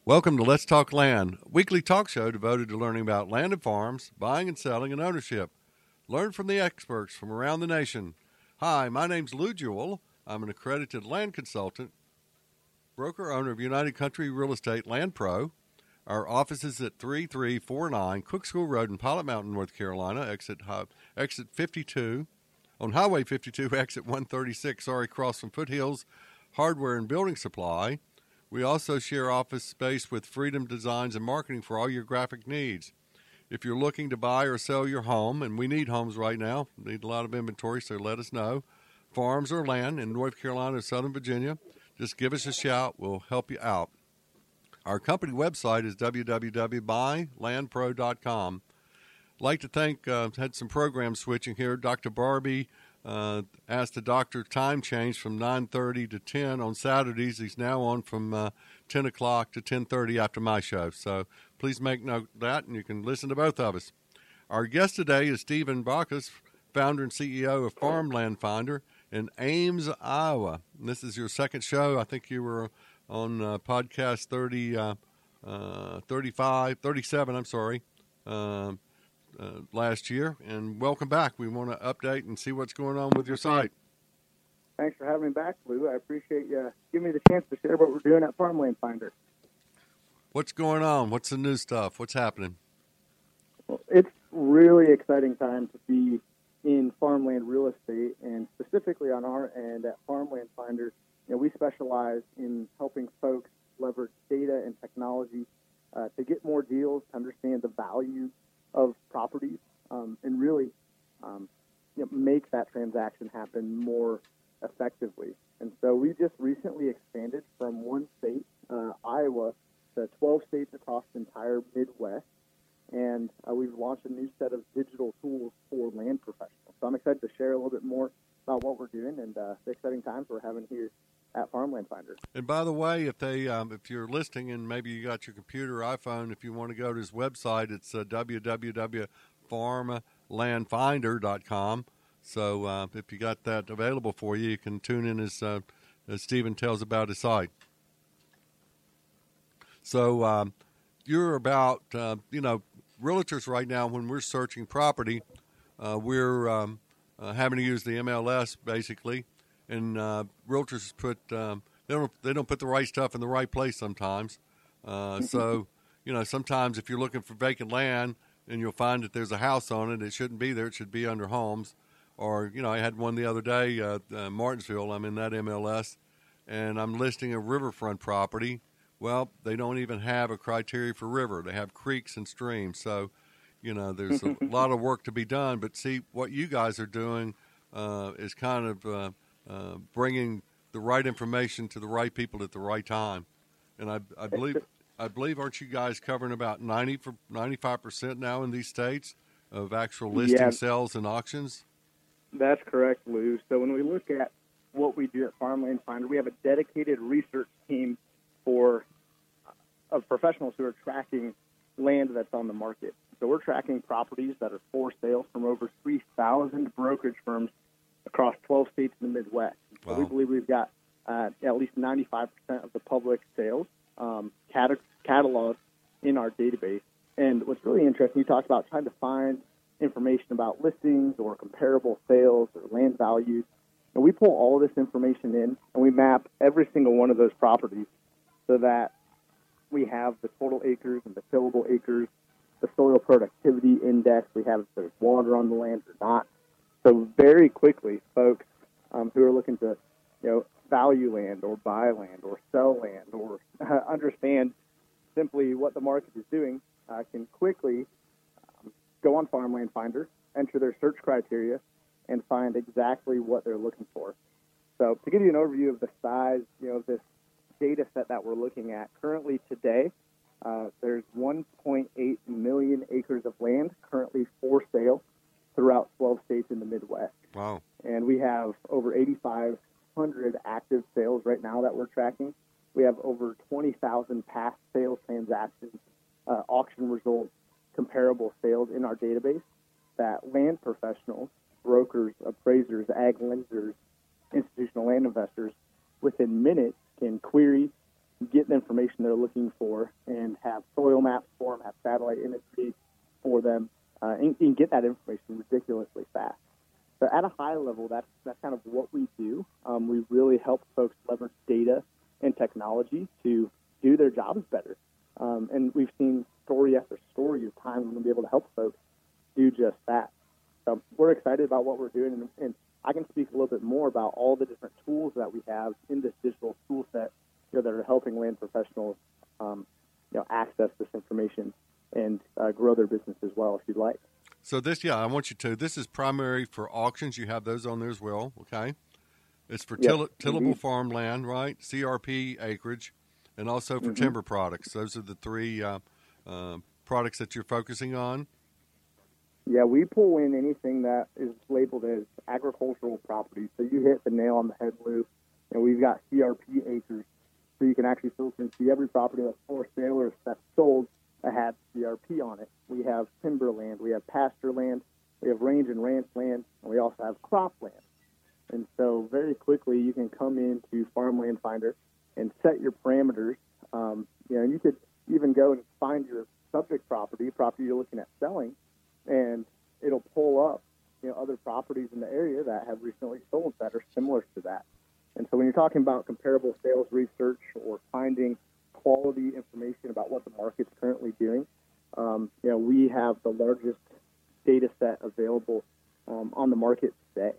Welcome to Let's Talk Land, a weekly talk show devoted to learning about land and farms, buying and selling, and ownership. Learn from the experts from around the nation. Hi, my name's Lou Jewell. I'm an accredited land consultant, broker owner of United Country Real Estate Land Pro. Our office is at 3349 Cook School Road in Pilot Mountain, North Carolina, exit 52, on Highway 52, exit 136, across from Foothills Hardware and Building Supply. We also share office space with Freedom Designs and Marketing for all your graphic needs. If you're looking to buy or sell your home, and we need homes right now, need a lot of inventory, so let us know. Farms or land in North Carolina or Southern Virginia, just give us a shout. We'll help you out. Our company website is www.buylandpro.com. I'd like to thank, had some program switching here. Dr. Barbie asked the doctor time change from 9:30 to 10 on Saturdays. He's now on from 10 o'clock to 10:30 after my show. So please make note of that, and you can listen to both of us. Our guest today is Stephen Bacchus, founder and CEO of Farmland Finder in Ames, Iowa. And this is your second show. I think you were on podcast 37, last year. And welcome back. We want to update and see what's going on with your site. Thanks for having me back, Lou. I appreciate you giving me the chance to share what we're doing at Farmland Finder. What's going on? What's the new stuff? What's happening? Well, it's really exciting time to be in farmland real estate, and specifically on our end at Farmland Finder, we specialize in helping folks leverage data and technology to get more deals, to understand the value of properties, and really make that transaction happen more effectively. And so we just recently expanded from one state, Iowa, to 12 states across the entire Midwest. And we've launched a new set of digital tools for land professionals. So I'm excited to share a little bit more about what we're doing and the exciting times we're having here at Farmland Finder. And by the way, if you're listening and maybe you got your computer or iPhone, if you want to go to his website, it's www.farmlandfinder.com. So if you got that available for you, you can tune in as Stephen tells about his site. So you're about, realtors right now, when we're searching property, we're having to use the MLS basically, and realtors put they don't put the right stuff in the right place sometimes. So sometimes if you're looking for vacant land and you'll find that there's a house on it, it shouldn't be there. It should be under homes. Or I had one the other day, Martinsville. I'm in that MLS, and I'm listing a riverfront property. Well, they don't even have a criteria for river. They have creeks and streams. So, there's a lot of work to be done. But see, what you guys are doing is kind of bringing the right information to the right people at the right time. And I believe, aren't you guys covering about 95% now in these states of actual listing sales and auctions? That's correct, Lou. So when we look at what we do at Farmland Finder, we have a dedicated research team of professionals who are tracking land that's on the market. So we're tracking properties that are for sale from over 3,000 brokerage firms across 12 states in the Midwest. So we believe we've got at least 95% of the public sales cataloged in our database. And what's really interesting, you talked about trying to find information about listings or comparable sales or land values. And we pull all of this information in, and we map every single one of those properties so that we have the total acres and the tillable acres, the soil productivity index. We have if there's water on the land or not. So very quickly, folks who are looking to, value land or buy land or sell land or understand simply what the market is doing, can quickly go on Farmland Finder, enter their search criteria, and find exactly what they're looking for. So to give you an overview of the size, of this data set that we're looking at currently today, there's 1.8 million acres of land currently for sale throughout 12 states in the Midwest. Wow. And we have over 8,500 active sales right now that we're tracking. We have over 20,000 past sales transactions, auction results, comparable sales in our database that land professionals, brokers, appraisers, ag lenders, institutional land investors within minutes can query, get the information they're looking for and have soil maps for them, have satellite imagery for them, and get that information ridiculously fast. So at a high level, that's kind of what we do. We really help folks leverage data and technology to do their jobs better. And we've seen story after story of times when we'll be able to help folks do just that. So we're excited about what we're doing, and I can speak a little bit more about all the different tools that we have in this digital tool set, that are helping land professionals, access this information and grow their business as well, if you'd like. So I want you to. This is primary for auctions. You have those on there as well, okay? It's for tillable farmland, right? CRP acreage, and also for timber products. Those are the three products that you're focusing on. Yeah, we pull in anything that is labeled as agricultural property. So you hit the nail on the head, Lou. And we've got CRP acres, so you can actually filter and see every property that's for sale or that's sold that has CRP on it. We have timberland, we have pasture land, we have range and ranch land, and we also have cropland. And so very quickly you can come into Farmland Finder and set your parameters. And you could even go and find your subject property you're looking at selling, and it'll pull up, other properties in the area that have recently sold that are similar to that. And so when you're talking about comparable sales research or finding quality information about what the market's currently doing, we have the largest data set available on the market today.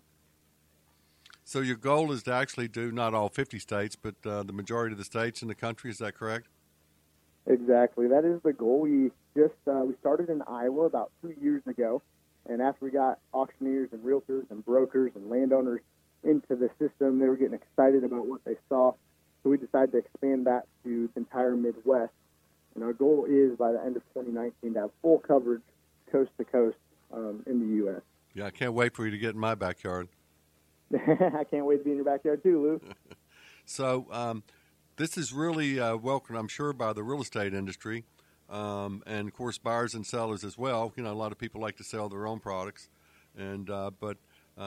So your goal is to actually do not all 50 states, but the majority of the states in the country. Is that correct? Exactly. That is the goal. We started in Iowa about 2 years ago, and after we got auctioneers and realtors and brokers and landowners into the system, they were getting excited about what they saw. So we decided to expand that to the entire Midwest. And our goal is by the end of 2019 to have full coverage coast to coast in the U.S. Yeah, I can't wait for you to get in my backyard. I can't wait to be in your backyard too, Lou. So this is really welcomed, I'm sure, by the real estate industry, and of course buyers and sellers as well. A lot of people like to sell their own products, and but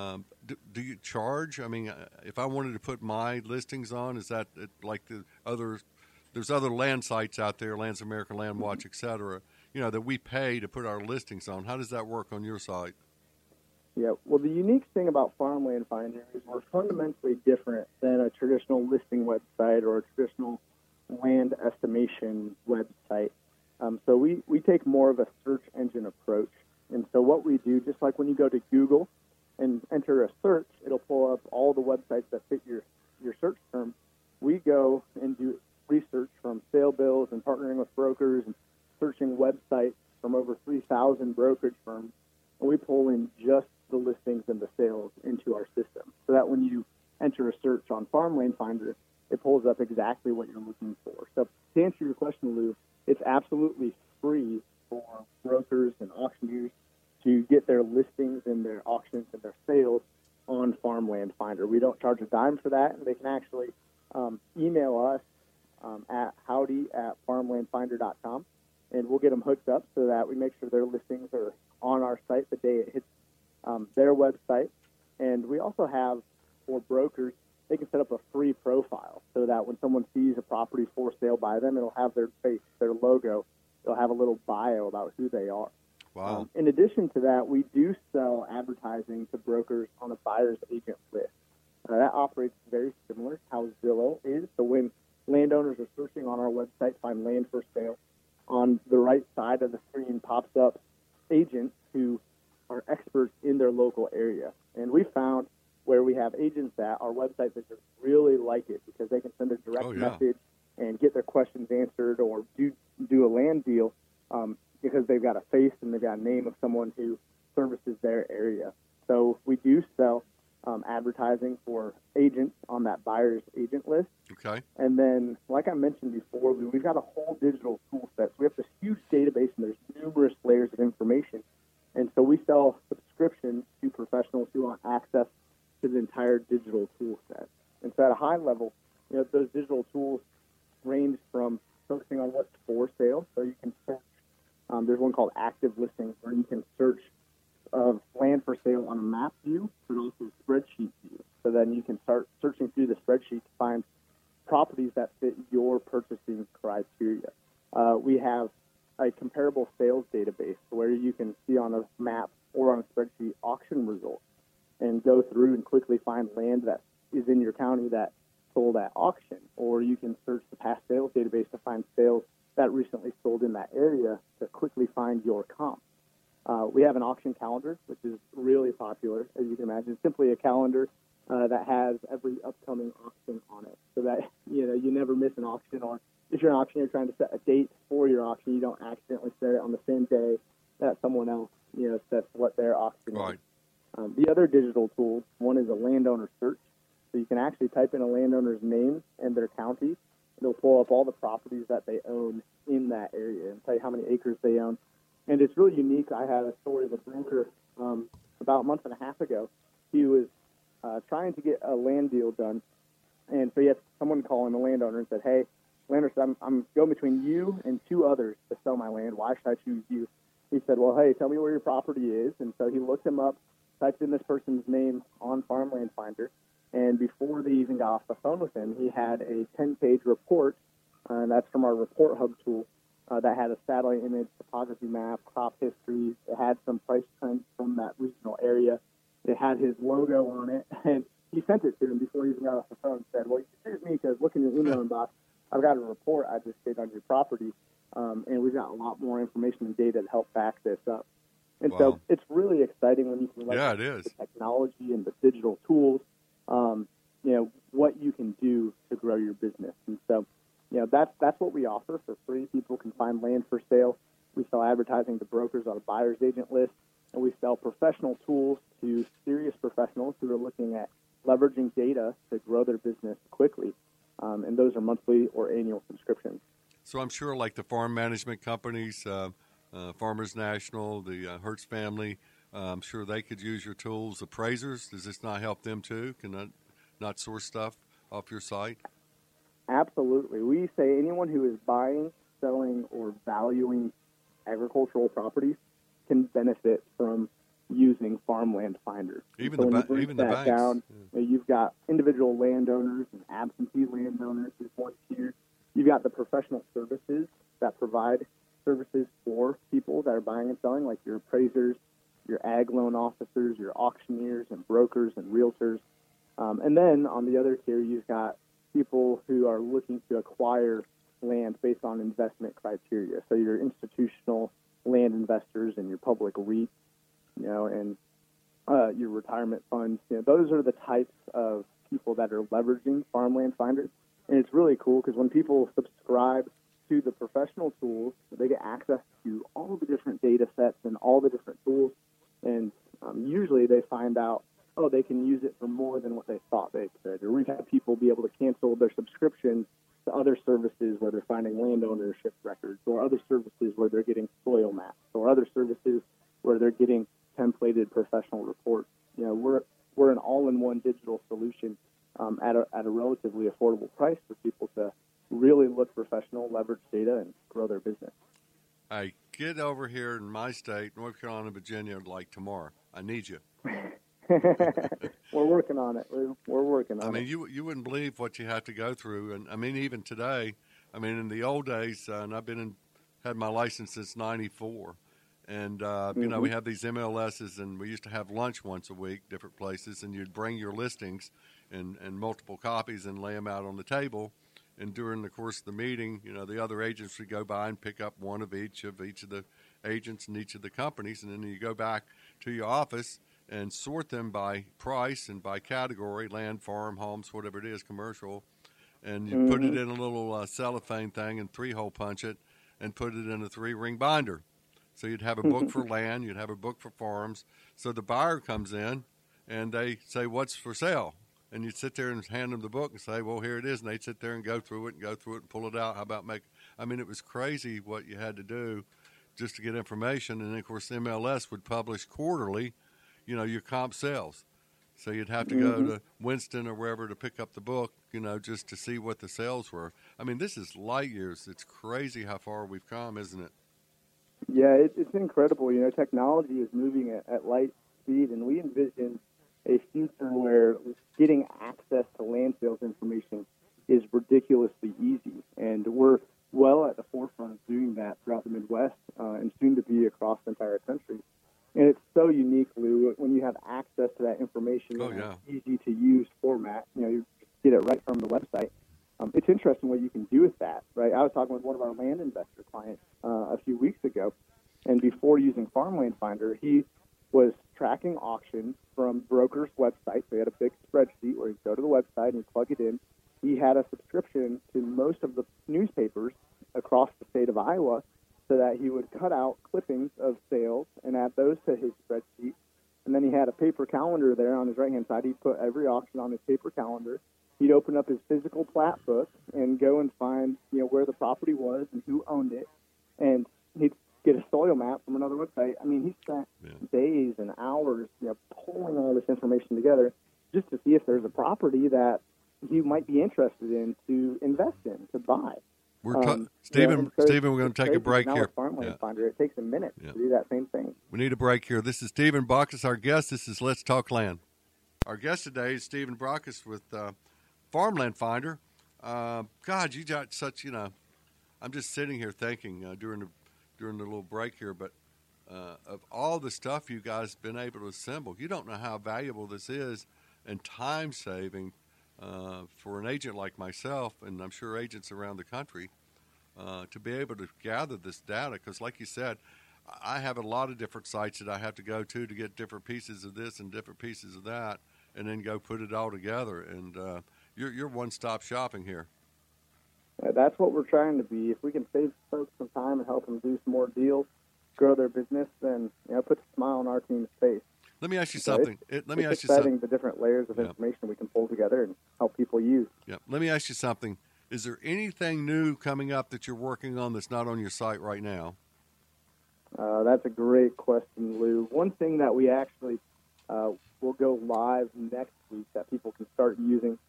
do you charge? I mean, if I wanted to put my listings on, is that like the other? There's other land sites out there, Lands of America, Land Watch, etc. That we pay to put our listings on. How does that work on your site? Yeah, well, the unique thing about Farmland Finder is we're fundamentally different than a traditional listing website or a traditional land estimation website. So we take more of a search engine approach. And so what we do, just like when you go to Google and enter a search, it'll pull up all the websites that fit your search term. We go and do research from sale bills and partnering with brokers and searching websites from over 3,000 brokerage firms. And we pull in just the listings and the sales into our system so that when you enter a search on Farmland Finder, it pulls up exactly what you're looking for. So to answer your question, Lou, it's absolutely free for brokers and auctioneers to get their listings and their auctions and their sales on Farmland Finder. We don't charge a dime for that, and they can actually email us at howdy@farmlandfinder.com, and we'll get them hooked up so that we make sure their listings are on our site the day it hits their website. And we also have, for brokers, they can set up a free profile so that when someone sees a property for sale by them, it'll have their face, their logo. It'll have a little bio about who they are. Wow. In addition to that, we do sell advertising to brokers on a buyer's agent list. That operates very similar to how Zillow is. So when landowners are searching on our website to find land for sale, on the right side of the screen pops up agents who are experts in their local area. And we found where we have agents at our website that just really like it because they can send a direct message and get their questions answered or do a land deal because they've got a face and they've got a name of someone who services their area. So we do sell advertising for agents on that buyer's agent list. Okay. And then, like I mentioned before, we've got a whole digital tool set. So we have this huge database, and there's numerous layers of information. And so we sell subscriptions to professionals who want access to the entire digital tool set. And so at a high level, those digital tools range from focusing on what's for sale. So you can search. There's one called Active Listings where you can search of land for sale on a map view, but also spreadsheet view. So then you can start searching through the spreadsheet to find properties that fit your purchasing criteria. We have a comparable sales database where you can see on a map or on a spreadsheet auction results and go through and quickly find land that is in your county that sold at auction, or you can search the past sales database to find sales that recently sold in that area to quickly find your comp. We have an auction calendar, which is really popular, as you can imagine. It's simply a calendar that has every upcoming auction on it, so that you never miss an auction. Or if you're an auctioneer trying to set a date for your auction, you don't accidentally set it on the same day that someone else sets what their auction is. Right. The other digital tools, one is a landowner search. So you can actually type in a landowner's name and their county. It'll pull up all the properties that they own in that area and tell you how many acres they own. And it's really unique. I had a story of a broker about a month and a half ago. He was trying to get a land deal done. And so he had someone call in, the landowner, and said, "Hey, landowner, I'm going between you and two others to sell my land. Why should I choose you?" He said, "Well, hey, tell me where your property is." And so he looked him up, typed in this person's name on Farmland Finder. And before they even got off the phone with him, he had a 10-page report, and that's from our Report Hub tool, that had a satellite image, topography map, crop history. It had some price trends from that regional area. It had his logo on it, and he sent it to him before he even got off the phone and said, "Well, you can choose me because look in your email inbox. I've got a report I just did on your property, and we've got a lot more information and data to help back this up." And Wow. so it's really exciting when you can It is. the technology and the digital tools, what you can do to grow your business. And so, that's what we offer for free. People can find land for sale. We sell advertising to brokers on a buyer's agent list, and we sell professional tools to serious professionals who are looking at leveraging data to grow their business quickly. And those are monthly or annual subscriptions. So I'm sure like the farm management companies, Farmers National, the Hertz family, I'm sure they could use your tools. Appraisers, does this not help them too? Can not source stuff off your site? Absolutely. We say anyone who is buying, selling, or valuing agricultural properties can benefit from using Farmland Finder. Even so the banks. Down, you've got individual landowners and absentee landowners is one tier. You've got the professional services that provide services for people that are buying and selling, like your appraisers, your ag loan officers, your auctioneers and brokers and realtors. And then on the other tier, you've got people who are looking to acquire land based on investment criteria. So your institutional land investors and your public REIT, and your retirement funds. Those are the types of people that are leveraging Farmland Finder. And it's really cool because when people subscribe to the professional tools, they get access to all the different data sets and all the different tools. And usually they find out, they can use it for more than what they thought they could. Or we've had people be able to cancel their subscriptions to other services where they're finding land ownership records, or other services where they're getting soil maps, or other services where they're getting templated professional reports. We're an all-in-one digital solution at a relatively affordable price for people to really look professional, leverage data, and grow their business. Hey, get over here in my state, North Carolina, Virginia, like tomorrow. I need you. We're working on it. We're working on it. I mean, you wouldn't believe what you have to go through. And, I mean, even today, in the old days, and I've had my license since 94. And, we have these MLSs, and we used to have lunch once a week, different places, and you'd bring your listings and multiple copies and lay them out on the table. And during the course of the meeting, the other agents would go by and pick up one of each of the agents and each of the companies. And then you go back to your office and sort them by price and by category, land, farm, homes, whatever it is, commercial. And you put it in a little cellophane thing and 3-hole punch it and put it in a 3-ring binder. So you'd have a book for land, you'd have a book for farms. So the buyer comes in and they say, "What's for sale?" And you'd sit there and hand them the book and say, "Well, here it is." And they'd sit there and go through it and pull it out. How about it was crazy what you had to do just to get information. And, of course, MLS would publish quarterly, your comp sales. So you'd have to go to Winston or wherever to pick up the book, just to see what the sales were. I mean, this is light years. It's crazy how far we've come, isn't it? Yeah, it's incredible. Technology is moving at light speed, and we envision a future where getting access to land sales information is ridiculously easy. And we're well at the forefront of doing that throughout the Midwest and soon to be across the entire country. And it's so unique, Lou, when you have access to that information in an easy-to-use format. You get it right from the website. It's interesting what you can do with that, right? I was talking with one of our land investor clients a few weeks ago, and before using Farmland Finder, he was tracking auctions from brokers' websites. So he had a big spreadsheet where he'd go to the website and plug it in. He had a subscription to most of the newspapers across the state of Iowa so that he would cut out clippings of sales and add those to his spreadsheet. And then he had a paper calendar there on his right-hand side. He'd put every auction on his paper calendar. He'd open up his physical plat book and go and find, where the property was and who owned it. And he'd get a soil map from another website. I mean, he spent days and hours, pulling all this information together just to see if there's a property that he might be interested in to invest in, to buy. Stephen, we're going to take a break here. Farmland Finder, it takes a minute to do that same thing. We need a break here. This is Stephen Backus, our guest. This is Let's Talk Land. Our guest today is Stephen Backus with Farmland Finder. God, you got such, I'm just sitting here thinking during the little break here, but of all the stuff you guys have been able to assemble, you don't know how valuable this is and time-saving for an agent like myself, and I'm sure agents around the country, to be able to gather this data. Because like you said, I have a lot of different sites that I have to go to get different pieces of this and different pieces of that, and then go put it all together. And you're one-stop shopping here. That's what we're trying to be. If we can save folks some time and help them do some more deals, grow their business, then put a smile on our team's face. Let me ask you something. It's exciting the different layers of information we can pull together and help people use. Yeah. Let me ask you something. Is there anything new coming up that you're working on that's not on your site right now? That's a great question, Lou. One thing that we actually will go live next week that people can start using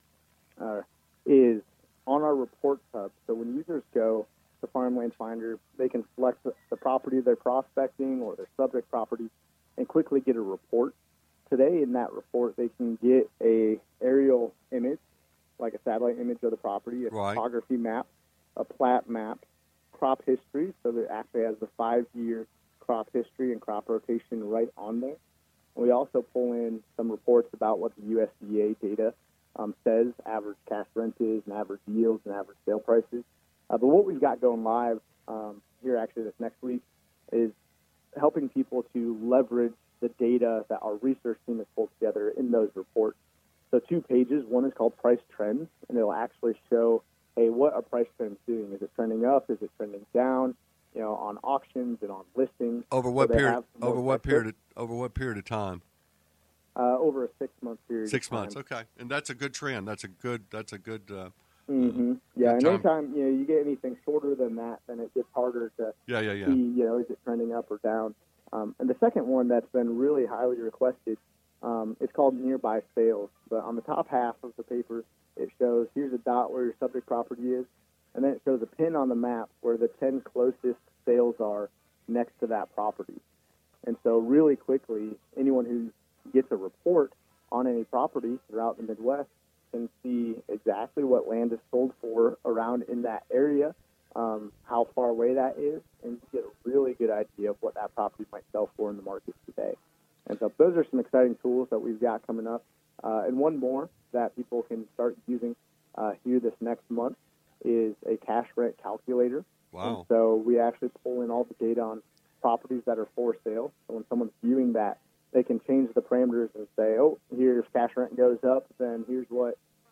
is on our reports hub. So when users go to Farmland Finder, they can select the property they're prospecting or their subject property and quickly get a report. Today in that report, they can get a aerial image, like a satellite image of the property, a topography map, a plat map, crop history, so that it actually has the 5-year crop history and crop rotation right on there. And we also pull in some reports about what the USDA data says, average cash rent is, and average yields, and average sale prices. But what we've got going live here actually this next week is helping people to leverage the data that our research team has pulled together in those reports. So 2 pages. One is called Price Trends, and it'll actually show, hey, what are price trends doing? Is it trending up? Is it trending down? On auctions and on listings. Over what period? Over what period of time? Over a 6-month period. 6 months, okay, and that's a good trend. That's a good. Mm-hmm. Yeah, and anytime you get anything shorter than that, then it gets harder to see. Is it trending up or down? And the second one that's been really highly requested, it's called Nearby Sales. But on the top half of the paper, it shows here's a dot where your subject property is, and then it shows a pin on the map where the 10 closest sales are next to that property. And so really quickly, anyone who gets a report on any property throughout the Midwest can see exactly what land is sold for around in that area, how far away that is, and get a really good idea of what that property might sell for in the market today. And so those are some exciting tools that we've got coming up. And one more that people can start using here this next month is a cash rent calculator. Wow. And so we actually pull in all the data on properties that are for sale. So when someone's viewing that, they can change the parameters and say, oh, here, if cash rent goes up, then here's what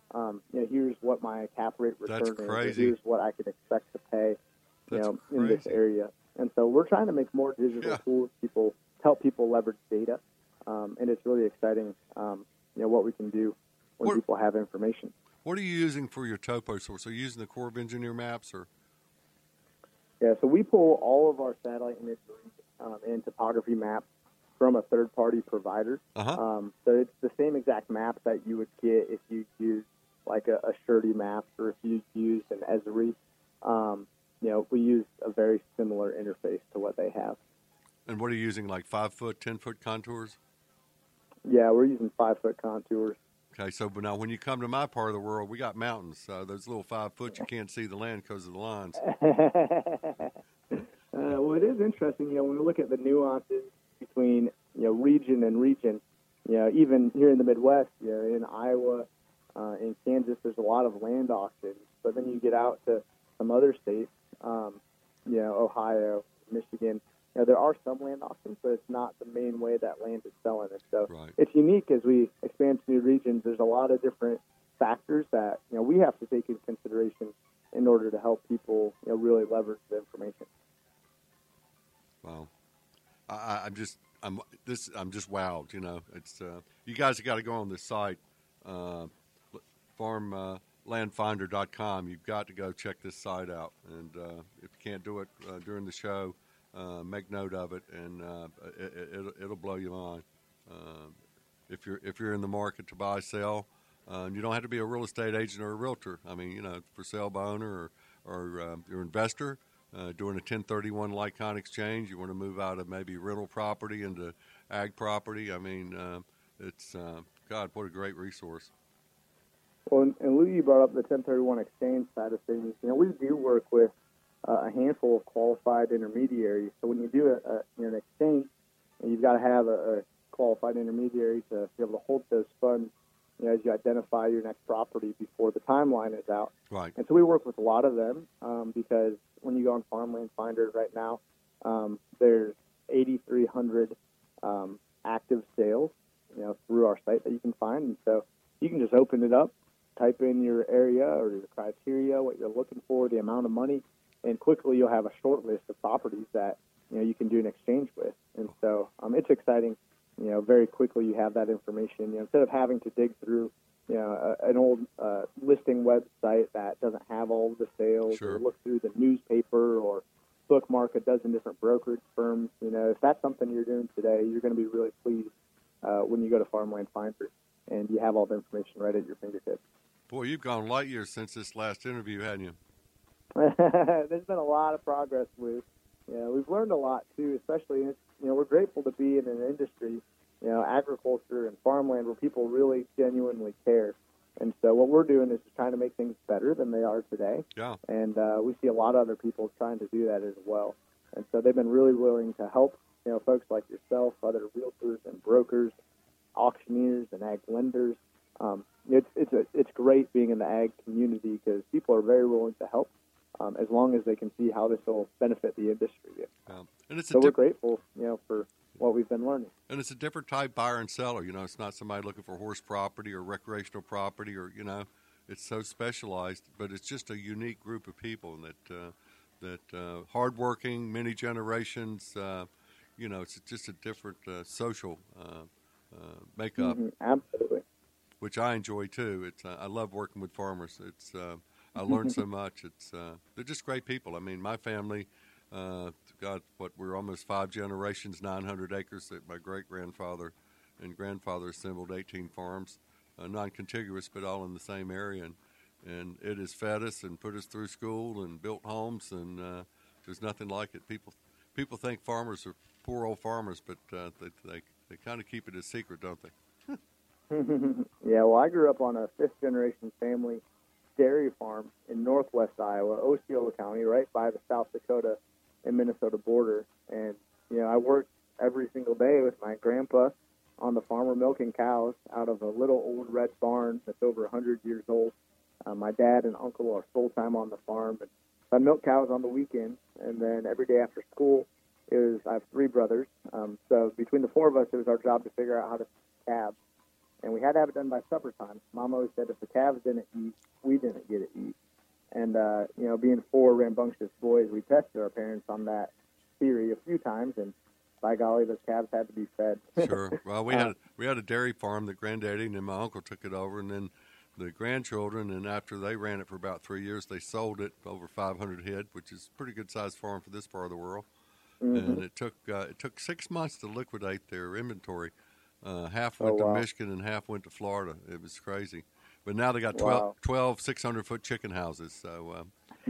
my cap rate return is. Crazy. Here's what I can expect to pay, in this area. And so we're trying to make more digital tools help people leverage data, and it's really exciting, what we can do when people have information. What are you using for your topo source? Are you using the Corps of Engineer maps or? Yeah, so we pull all of our satellite imagery and topography maps from a third-party provider. So it's the same exact map that you would get if you use like a Surety map or if you used an Esri. We use a very similar interface to what they have. And what are you using, like 5-foot, 10-foot contours? Yeah, we're using 5-foot contours. Okay, so but now when you come to my part of the world, we got mountains. So those little 5 foot, you can't see the land because of the lines. Well, it is interesting, when we look at the nuances between, region and region, even here in the Midwest, in Iowa, in Kansas, there's a lot of land auctions. But then you get out to some other states, Ohio, Michigan, there are some land auctions, but it's not the main way that land is selling. And so It's unique as we expand to new regions. There's a lot of different factors that, we have to take into consideration in order to help people, really leverage the information. Wow. I'm just wowed. It's you guys have got to go on this site, farmlandfinder.com. You've got to go check this site out, and if you can't do it during the show, make note of it, and it'll blow your mind. If you're in the market to buy, sell, you don't have to be a real estate agent or a realtor. I mean, for sale by owner or your investor. Doing a 1031 like-kind exchange, you want to move out of maybe rental property into ag property. I mean, it's God, what a great resource. Well, and Lou, you brought up the 1031 exchange side of things. We do work with a handful of qualified intermediaries. So when you do an exchange, you've got to have a qualified intermediary to be able to hold those funds, as you identify your next property before the timeline is out. Right. And so we work with a lot of them because when you go on Farmland Finder right now, there's 8,300 active sales, through our site that you can find. And so you can just open it up, type in your area or your criteria, what you're looking for, the amount of money, and quickly you'll have a short list of properties that, you can do an exchange with. And so it's exciting. Very quickly you have that information. Instead of having to dig through, an old listing website that doesn't have all of the sales, sure, or look through the newspaper or bookmark a dozen different brokerage firms. If that's something you're doing today, you're going to be really pleased when you go to Farmland Finder and you have all the information right at your fingertips. Boy, you've gone light years since this last interview, haven't you? There's been a lot of progress, Lou. We've learned a lot too, especially, we're grateful to be in an industry, agriculture and farmland where people really genuinely care. And so what we're doing is just trying to make things better than they are today. Yeah. And we see a lot of other people trying to do that as well. And so they've been really willing to help, folks like yourself, other realtors and brokers, auctioneers and ag lenders. It's great being in the ag community because people are very willing to help as long as they can see how this will benefit the industry. Yeah. And so we're grateful, for what we've been learning. And it's a different type buyer and seller. It's not somebody looking for horse property or recreational property or, it's so specialized, but it's just a unique group of people that hardworking, many generations, it's just a different social makeup. Mm-hmm. Absolutely. Which I enjoy too. I love working with farmers. I learn so much. They're just great people. I mean, my family, we're almost 5 generations, 900 acres that my great-grandfather and grandfather assembled 18 farms, non-contiguous, but all in the same area. And it has fed us and put us through school and built homes, and there's nothing like it. People think farmers are poor old farmers, but they kind of keep it a secret, don't they? Yeah, well, I grew up on a 5th-generation family dairy farm in northwest Iowa, Osceola County, right by the South Dakota and Minnesota border. And, I worked every single day with my grandpa on the farm. We're milking cows out of a little old red barn that's over 100 years old. My dad and uncle are full-time on the farm. And I milk cows on the weekends, and then every day after school, I have 3 brothers. So between the 4 of us, it was our job to figure out how to feed calves. And we had to have it done by supper time. Mom always said if the calves didn't eat, we didn't get to eat. And, being 4 rambunctious boys, we tested our parents on that theory a few times, and by golly, those calves had to be fed. Sure. Well, we had a dairy farm that Granddaddy and then my uncle took it over, and then the grandchildren, and after they ran it for about 3 years, they sold it over 500 head, which is a pretty good-sized farm for this part of the world. Mm-hmm. And it took 6 months to liquidate their inventory. Half went to Michigan and half went to Florida. It was crazy. But now they got 12 600-foot chicken houses. So,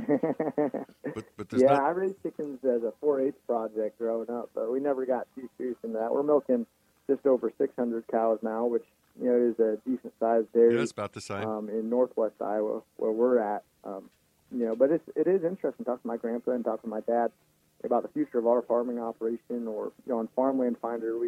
but there's I raised chickens as a 4-H project growing up, but we never got too serious into that. We're milking just over 600 cows now, which is a decent sized dairy. Yeah, it's about the same. In northwest Iowa, where we're at. But it is interesting talking to my grandpa and talking to my dad about the future of our farming operation. Or on Farmland Finder,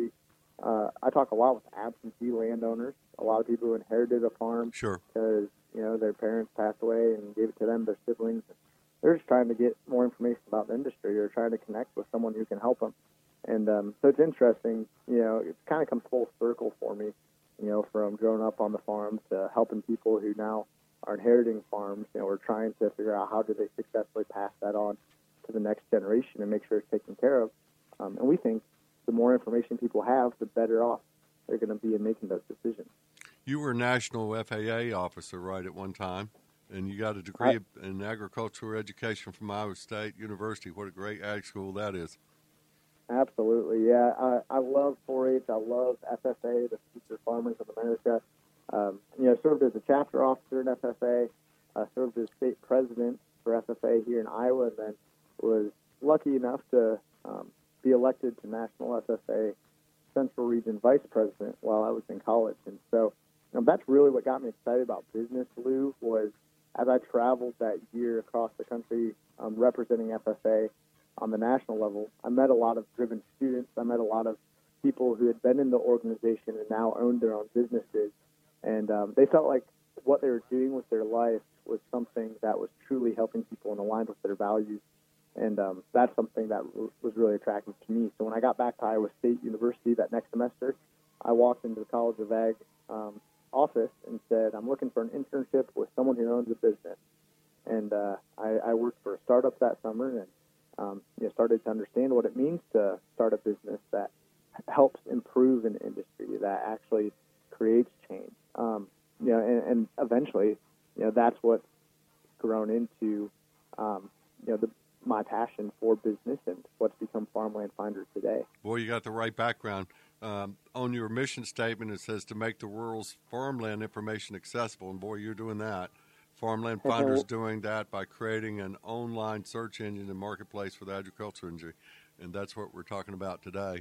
I talk a lot with absentee landowners, a lot of people who inherited a farm Sure. because their parents passed away and gave it to them, their siblings. They're just trying to get more information about the industry or trying to connect with someone who can help them. And so it's interesting. It kind of comes full circle for me. From growing up on the farm to helping people who now are inheriting farms. We're trying to figure out how do they successfully pass that on to the next generation and make sure it's taken care of. And we think the more information people have, the better off they're going to be in making those decisions. You were a national FAA officer, right, at one time, and you got a degree in agricultural education from Iowa State University. What a great ag school that is. Absolutely, yeah. I love 4-H. I love FFA, the Future Farmers of America. Served as a chapter officer in FFA, served as state president for FFA here in Iowa, and then was lucky enough to be elected to National FFA Central Region Vice President while I was in college. And so that's really what got me excited about business, Lou, was as I traveled that year across the country representing FFA, on the national level, I met a lot of driven students. I met a lot of people who had been in the organization and now owned their own businesses. And they felt like what they were doing with their life was something that was truly helping people and aligned with their values. And that's something that was really attractive to me. So when I got back to Iowa State University that next semester, I walked into the College of Ag office and said, I'm looking for an internship with someone who owns a business. And I worked for a startup that summer and started to understand what it means to start a business that helps improve an industry, that actually creates change. And eventually, that's what's grown into, my passion for business and what's become Farmland Finder today. Boy, you got the right background. On your mission statement, it says to make the world's farmland information accessible, and boy, you're doing that. Farmland Finder is doing that by creating an online search engine and marketplace for the agriculture industry, and that's what we're talking about today.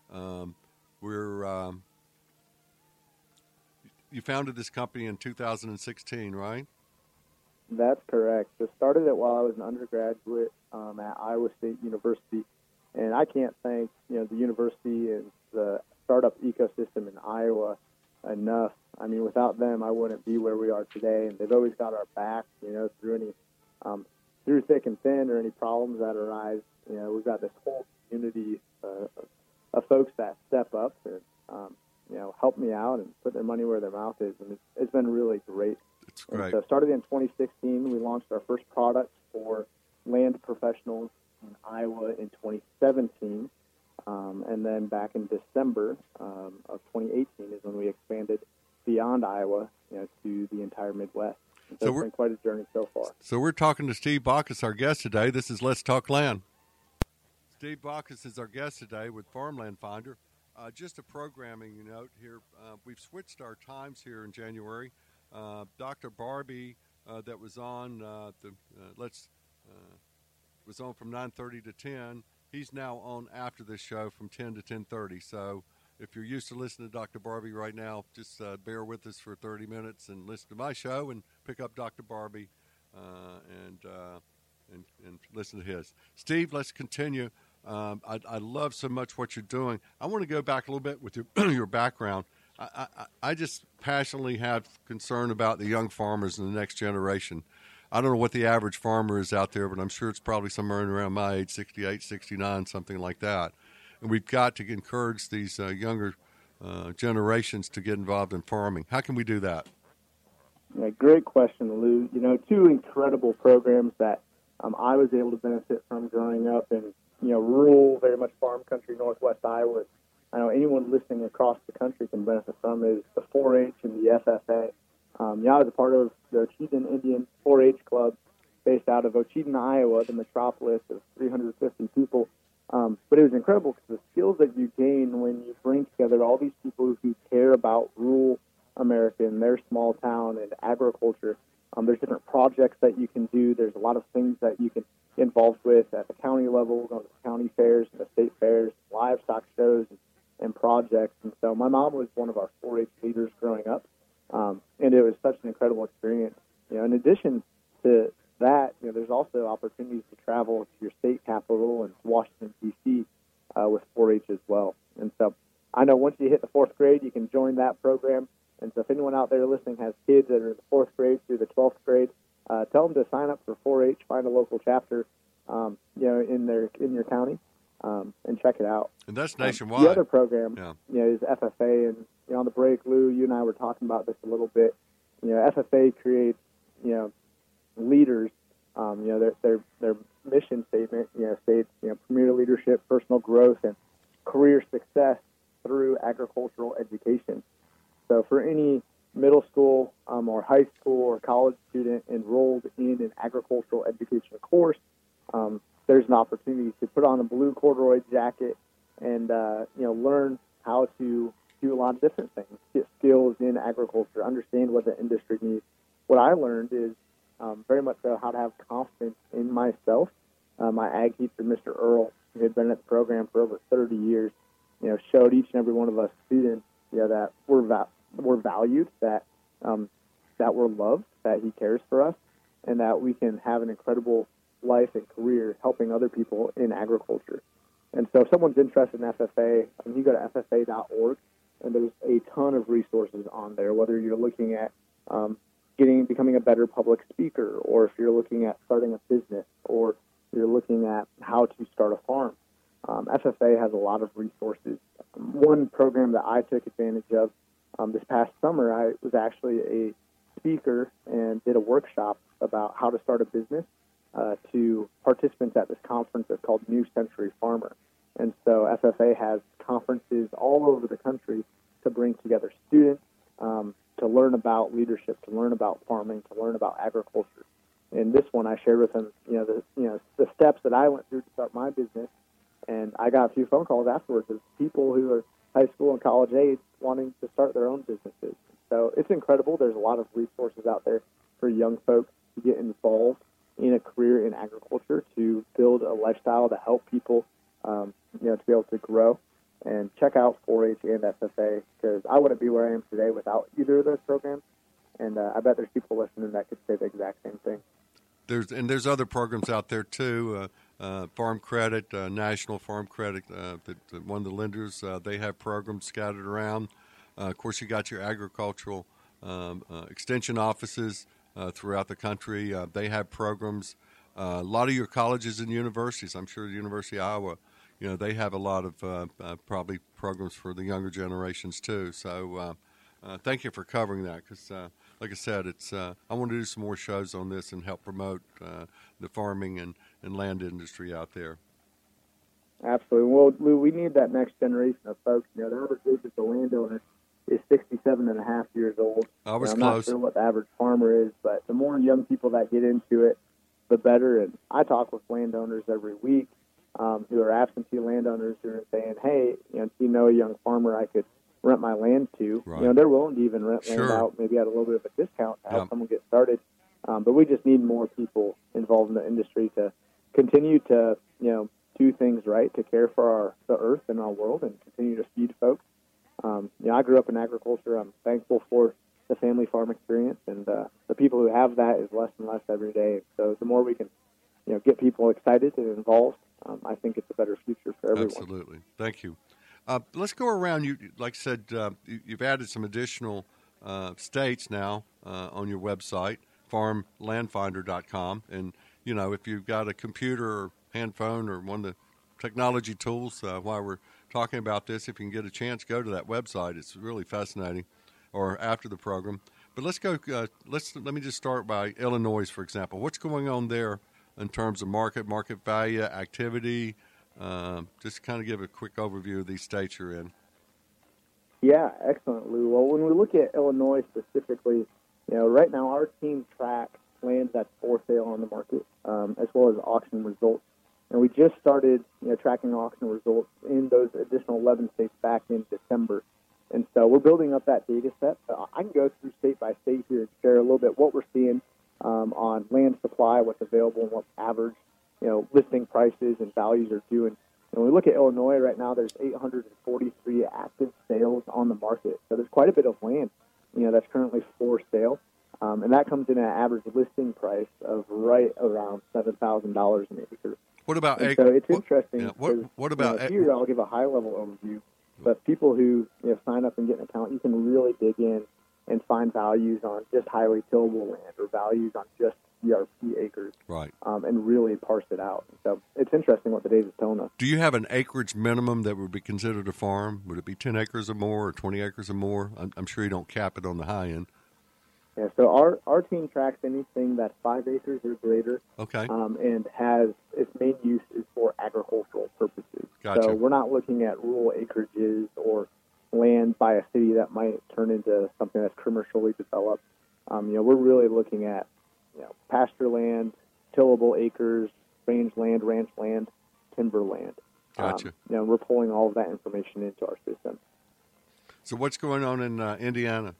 You founded this company in 2016, right? That's correct. So started it while I was an undergraduate at Iowa State University, and I can't thank the university and the startup ecosystem in Iowa enough. I mean, without them, I wouldn't be where we are today. And they've always got our back, through thick and thin or any problems that arise. We've got this whole community of folks that step up and, help me out and put their money where their mouth is. And it's been really great. It's great. So started in 2016. We launched our first product for land professionals in Iowa in 2017. And then back in December of 2018 is when we expanded beyond Iowa, to the entire Midwest. And so it's been quite a journey so far. So we're talking to Steve Bacchus, our guest today. This is Let's Talk Land. Steve Bacchus is our guest today with Farmland Finder. Just a programming note here. We've switched our times here in January. Dr. Barbie that was on was on from 9:30 to 10. He's now on after this show from 10 to 10:30. So if you're used to listening to Dr. Barbie right now, just bear with us for 30 minutes and listen to my show and pick up Dr. Barbie and listen to his. Steve, let's continue. I love so much what you're doing. I want to go back a little bit with your background. I just passionately have concern about the young farmers in the next generation. I don't know what the average farmer is out there, but I'm sure it's probably somewhere around my age, 68, 69, something like that. And we've got to encourage these younger generations to get involved in farming. How can we do that? Yeah, great question, Lou. Two incredible programs that I was able to benefit from growing up in, rural, very much farm country, northwest Iowa. I know anyone listening across the country can benefit from is the 4-H and the FFA. I was a part of the Ocheyedan Indian 4-H Club based out of Ocheyedan, Iowa, the metropolis of 350 people. But it was incredible because the skills that you gain when you bring together all these people who care about rural America and their small town and agriculture. There's different projects that you can do. There's a lot of things that you can get involved with at the county level, going to the county fairs, the state fairs, livestock shows. and projects. And so my mom was one of our 4-H leaders growing up, and it was such an incredible experience. In addition to that, there's also opportunities to travel to your state capital and Washington, D.C. With 4-H as well. And so I know once you hit the 4th grade, you can join that program. And so if anyone out there listening has kids that are in the 4th grade through the 12th grade, tell them to sign up for 4-H, find a local chapter, in your county, and check it out. And that's nationwide. The other program, is FFA. And on the break, Lou, you and I were talking about this a little bit. FFA creates, leaders. Their mission statement, states, premier leadership, personal growth, and career success through agricultural education. So for any middle school or high school or college student enrolled in an agricultural education course, there's an opportunity to put on a blue corduroy jacket and learn how to do a lot of different things, get skills in agriculture, understand what the industry needs. What I learned is very much so how to have confidence in myself. My ag teacher, Mr. Earl, who had been at the program for over 30 years, showed each and every one of us students, that we're valued, that we're loved, that he cares for us, and that we can have an incredible life and career helping other people in agriculture. And so if someone's interested in FFA, you go to ffa.org, and there's a ton of resources on there, whether you're looking at becoming a better public speaker, or if you're looking at starting a business, or you're looking at how to start a farm. FFA has a lot of resources. One program that I took advantage of this past summer, I was actually a speaker and did a workshop about how to start a business to participants at this conference that's called New Century Farmer. And so FFA has conferences all over the country to bring together students, to learn about leadership, to learn about farming, to learn about agriculture. And this one, I shared with them, the steps that I went through to start my business, and I got a few phone calls afterwards of people who are high school and college age wanting to start their own businesses. So it's incredible. There's a lot of resources out there for young folks to get involved in a career in agriculture, to build a lifestyle to help people, to be able to grow. And check out 4-H and FFA, because I wouldn't be where I am today without either of those programs. And I bet there's people listening that could say the exact same thing. There's other programs out there too. Farm Credit, National Farm Credit, that one of the lenders, they have programs scattered around. Of course, you got your agricultural extension offices throughout the country. They have programs. A lot of your colleges and universities, I'm sure the University of Iowa, they have a lot of probably programs for the younger generations too. So thank you for covering that, because like I said, it's I want to do some more shows on this and help promote the farming and land industry out there. Absolutely. Well, Lou, we need that next generation of folks. The average age of the landowner is 67 and a half years old. I was I'm close. not sure what the average farmer is, but the more young people that get into it, the better. And I talk with landowners every week who are absentee landowners who are saying, hey, do you know a young farmer I could rent my land to? Right. They're willing to even rent land out, maybe at a little bit of a discount to help someone get started. But we just need more people involved in the industry to continue to, do things right, to care for the earth and our world, and continue to feed folks. I grew up in agriculture. I'm thankful for the family farm experience, and the people who have that is less and less every day. So the more we can, get people excited and involved, I think it's a better future for everyone. Absolutely. Thank you. Let's go around. You, like I said, you've added some additional states now on your website, farmlandfinder.com. And, if you've got a computer or hand phone or one of the technology tools, while we're talking about this, if you can get a chance, go to that website. It's really fascinating, or after the program. But let's go. Let me just start by Illinois, for example. What's going on there in terms of market value, activity? Just kind of give a quick overview of these states you're in. Yeah, excellent, Lou. Well, when we look at Illinois specifically, right now our team tracks land that's for sale on the market, as well as auction results. And we just started, tracking auction results in those additional 11 states back in December. And so we're building up that data set. I can go through state by state here and share a little bit what we're seeing on land supply, what's available, and what's average, listing prices and values are doing. And when we look at Illinois right now, there's 843 active sales on the market. So there's quite a bit of land, that's currently for sale. And that comes in at an average listing price of right around $7,000 an acre. What about So it's interesting. Yeah, what about here? I'll give a high level overview. But people who sign up and get an account, you can really dig in and find values on just highly tillable land or values on just CRP acres, right? And really parse it out. So it's interesting what the data is telling us. Do you have an acreage minimum that would be considered a farm? Would it be 10 acres or more or 20 acres or more? I'm sure you don't cap it on the high end. Yeah, so our team tracks anything that's 5 acres or greater. Okay. And has its main use is for agricultural purposes. Gotcha. So we're not looking at rural acreages or land by a city that might turn into something that's commercially developed. We're really looking at pasture land, tillable acres, range land, ranch land, timber land. Gotcha. We're pulling all of that information into our system. So what's going on in Indiana?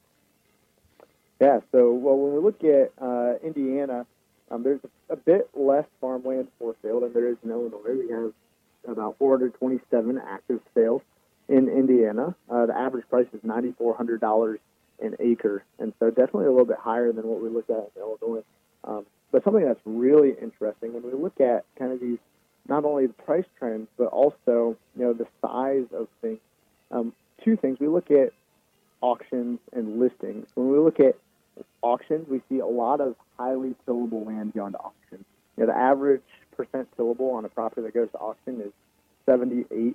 Yeah, so when we look at Indiana, there's a bit less farmland for sale than there is in Illinois. We have about 427 active sales in Indiana. The average price is $9,400 an acre, and so definitely a little bit higher than what we look at in Illinois. But something that's really interesting when we look at kind of these, not only the price trends, but also the size of things. Two things. We look at auctions and listings. When we look at auctions, we see a lot of highly tillable land going to auction. The average percent tillable on a property that goes to auction is 78%.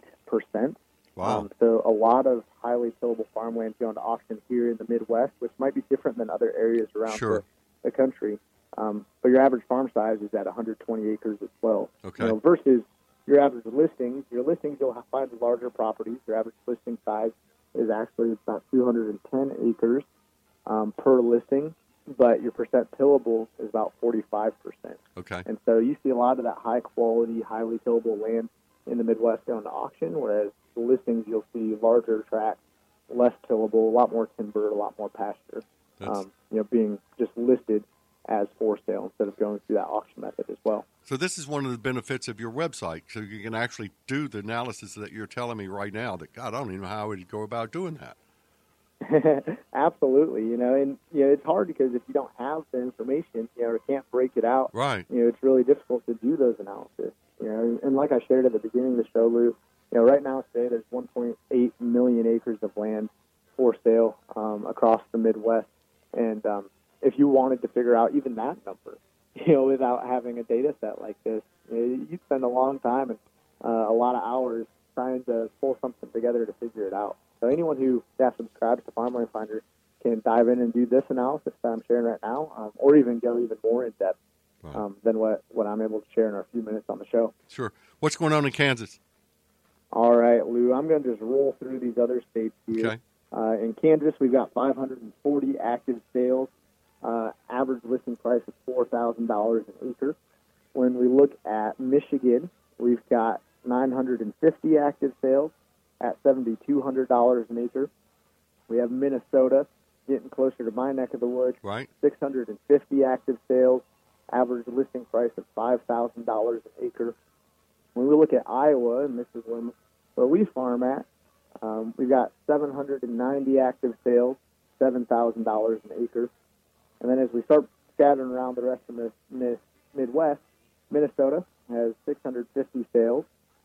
Wow. So a lot of highly tillable farmland going to auction here in the Midwest, which might be different than other areas around the country. But your average farm size is at 120 acres as well. Okay. Versus your average listings. Your listings, you'll find larger properties. Your average listing size is actually about 210 acres per listing, but your percent tillable is about 45%. Okay. And so you see a lot of that high quality, highly tillable land in the Midwest going to auction, whereas the listings you'll see larger tracts, less tillable, a lot more timber, a lot more pasture, being just listed as for sale instead of going through that auction method as well. So this is one of the benefits of your website. So you can actually do the analysis that you're telling me right now that, God, I don't even know how I would go about doing that. Absolutely. And it's hard because if you don't have the information, or can't break it out, right. It's really difficult to do those analysis. And like I shared at the beginning of the show, Lou, right now today there's 1.8 million acres of land for sale across the Midwest. And if you wanted to figure out even that number, without having a data set like this, you'd spend a long time and a lot of hours trying to pull something together to figure it out. So anyone who subscribes to Farmland Finder can dive in and do this analysis that I'm sharing right now, or even go even more in depth than what I'm able to share in our few minutes on the show. Sure. What's going on in Kansas? All right, Lou, I'm going to just roll through these other states here. Okay. In Kansas, we've got 540 active sales. Average listing price is $4,000 an acre. When we look at Michigan, we've got 950 active sales at $7,200 an acre. We have Minnesota, getting closer to my neck of the woods. Right. 650 active sales, average listing price of $5,000 an acre. When we look at Iowa, and this is where we farm at, we've got 790 active sales, $7,000 an acre. And then as we start scattering around the rest of the Midwest, Minnesota has 650 sales,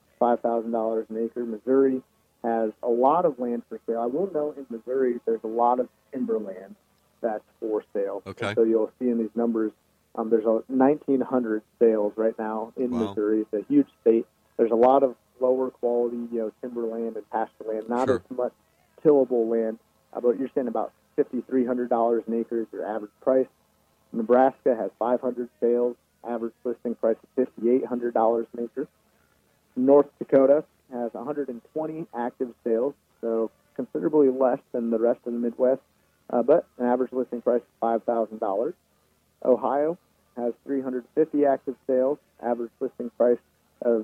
$5,000 an acre. Missouri has a lot of land for sale. I will note in Missouri there's a lot of timberland that's for sale. Okay. And so you'll see in these numbers, there's 1,900 sales right now in Wow. Missouri. It's a huge state. There's a lot of lower quality, timberland and pasture land, not Sure. as much tillable land. But you're saying about $5,300 an acre is your average price. Nebraska has 500 sales, average listing price of $5,800 an acre. North Dakota has 120 active sales, so considerably less than the rest of the Midwest, but an average listing price of $5,000. Ohio has 350 active sales, average listing price of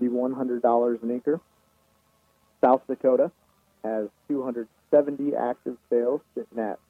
$9,100 an acre. South Dakota has 270 active sales, sitting at